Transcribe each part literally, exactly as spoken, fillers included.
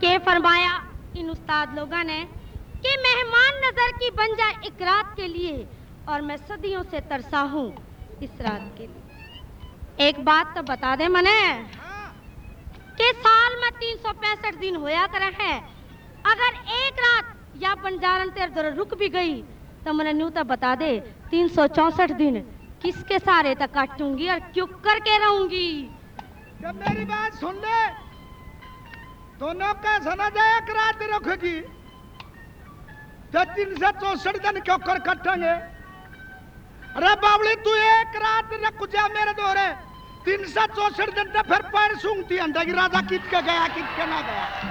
के फरमाया इन उस्ताद लोगों ने कि मेहमान नजर की बन जाए एक रात के लिए, और मैं सदियों से तरसा हूँ इस रात के लिए। एक बात तो बता दे मने कि साल में तीन सौ पैंसठ दिन होया करे हैं, अगर एक रात या बंजारन तेरे दर रुक भी गई तो मैंने न्यू तो बता दे तीन सौ चौसठ दिन किसके सारे तक काटूंगी और क्यों करके रहूंगी। जब मेरी बात सुन ले, दोनों का समझ एक रात रखेगी तो तीन सौ चौसठ दिन क्यों कर कटेंगे। अरे बावली तू एक रात रख जा मेरे दोरे, तीन सौ चौसठ दिन तो फिर पैर सूंघती अंडा की राजा कित के गया कित के ना गया।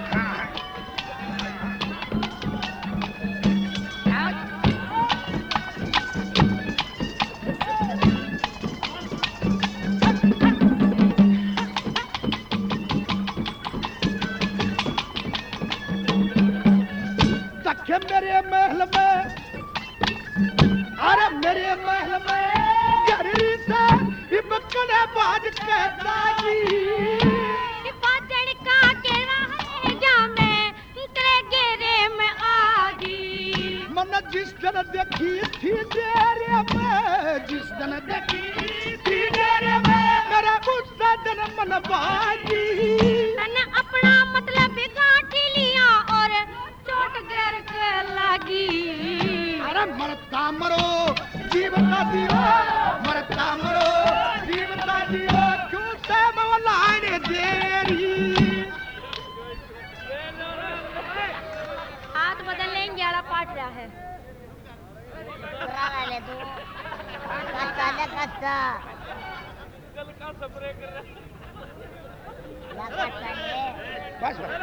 मेरे महल में, अरे मेरे महल में गरी से इबकने बाज कहता जी बाजन का केरा है या मैं तेरे घेरे में आगी। मन जिस दिन देखी थी तेरे में, जिस दिन देखी थी तेरे में मेरा गुस्सा दिन मन बाजी। मैंने अपना मतलब गांठ लिया और चोट गर के लगी। अरे मरता मरो जीवता दियो, मरता मरो जीवता दियो, क्यों से मौलाने देरी। हाथ बदल लेंगे आला पाट रहा है। ले तू कच्चा ले कच्चा कल का स्प्रे कर रहा कच्चा ले बस बस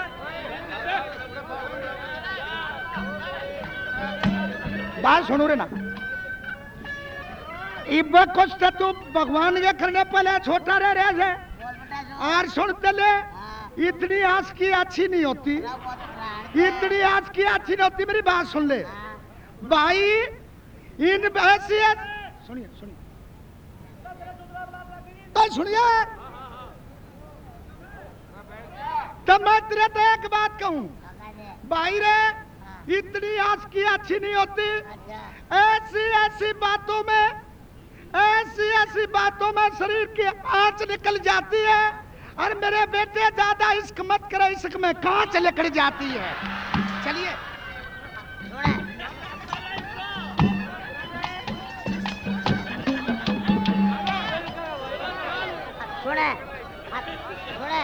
बात सुनो रे ना। इब कुछ तो तू भगवान के करने पहले छोटा रह रहे थे और सुनते ले इतनी आस की अच्छी नहीं होती, इतनी आस की अच्छी नहीं होती। मेरी बात सुन ले भाई, इन हैसियत सुनिए सुनिए तो सुनिए तो मैं तेरे तो एक बात कहूं भाई रे, इतनी आस की अच्छी नहीं होती। ऐसी ऐसी बातों में, ऐसी ऐसी बातों में शरीर की आंच निकल जाती है। और मेरे बेटे ज्यादा इश्क मत करे, इश्क में कांच निकल जाती है। चलिए छोड़े छोड़े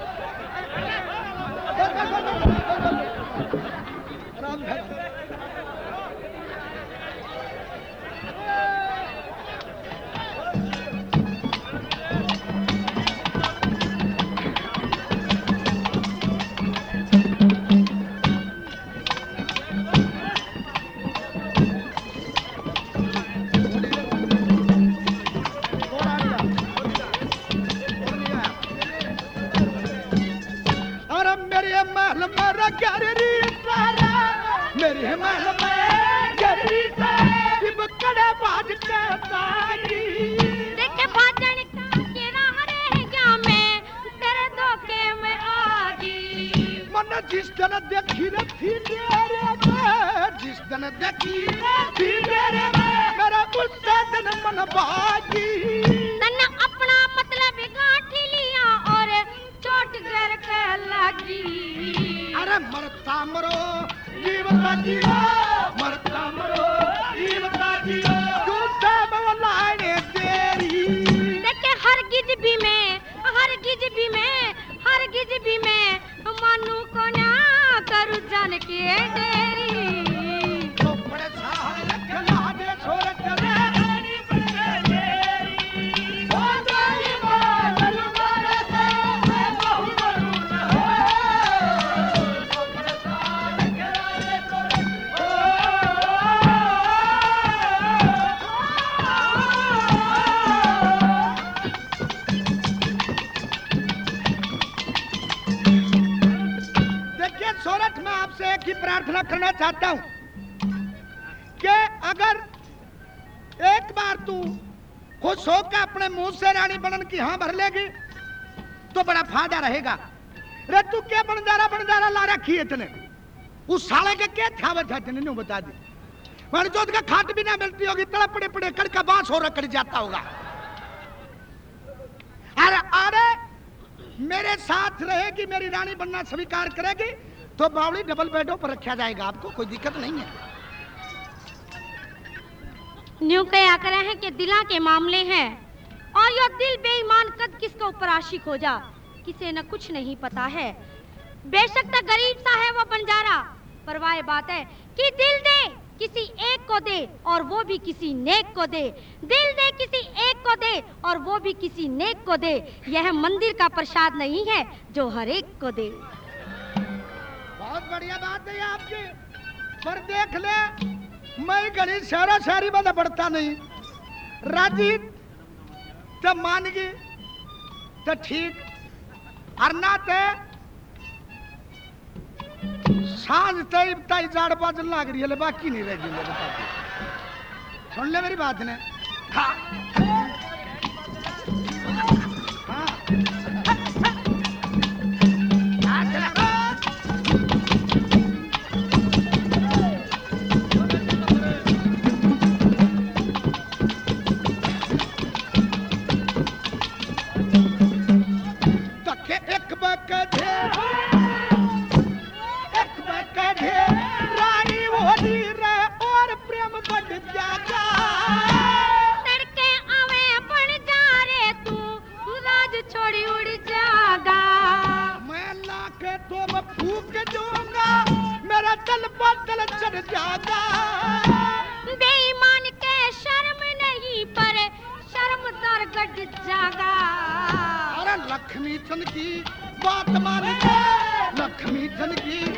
मेरे महल में गरी से इबकने बाज कहता जी। देखे बाजन का केरा है या मैं तेरे धोखे में आगी। मन जिस दिन देखी न थी तेरे में, जिस दिन देखी थी तेरे में मेरा गुस्सा दिन मन बाजी। तन्ने अपना मतलब गांठ लिया और चोट गर के लगी। अरे मरता मरो जीवता जियो, मरता मरो जीवता जियो, गुस्सा मौलाने तेरी। देखे हर गिज भी में, हर गिज भी में, हर गिज भी में मानू को ना करू जान के डेरी। तो बड़े साहब खला दे छोड़ चले रानी बने तेरी। ओ तेरी बादल मारे से मैं बहु मरूं न हो। तो बड़े साहब खला दे छोड़ देखिए सोरठ में आपसे एक ही प्रार्थना करना चाहता हूं कि अगर एक बार तू खुश होकर अपने मुंह से रानी बनन की हाँ भर लेगी तो बड़ा फायदा रहेगा। रे तू क्या बनजारा बनजारा देखी इतने उस साले के क्या था था इतने बता दी मैंने जो का खाट भी ना मिलती होगी तड़प पड़े पड़े कड़ का बांस हो रखड़ जाता होगा। अरे अरे मेरे साथ रहेगी मेरी रानी बनना स्वीकार करेगी तो बावड़ी डबल बेडों पर रखा जाएगा आपको कोई दिक्कत नहीं है। न्यू कहा करे हैं कि दिला के मामले हैं और यो दिल बेईमान कद किसके ऊपर आशिक हो जा किसे न कुछ नहीं पता है। बेशक तो गरीब सा है वो बंजारा पर वाह बात है कि दिल दे किसी एक को दे और वो भी किसी नेक को दे। दिल दे किसी एक को दे और वो भी किसी नेक को दे। यह मंदिर का प्रसाद नहीं है जो हर एक को दे। बहुत बढ़िया बात है आपकी पर देख ले मैं गणी शहरा शहरी वाला बढ़ता नहीं राजी तो मान गई तो ठीक और ना ते सांझ तई तई जाड़ बाजन लाग रही है बाकी नहीं रह गई बता सुन ले मेरी बात ने हाँ हाँ बेईमान के शर्म नहीं पर शर्म दर गट जागा। अरे लक्ष्मी चंद की बात मान लक्ष्मी चंद की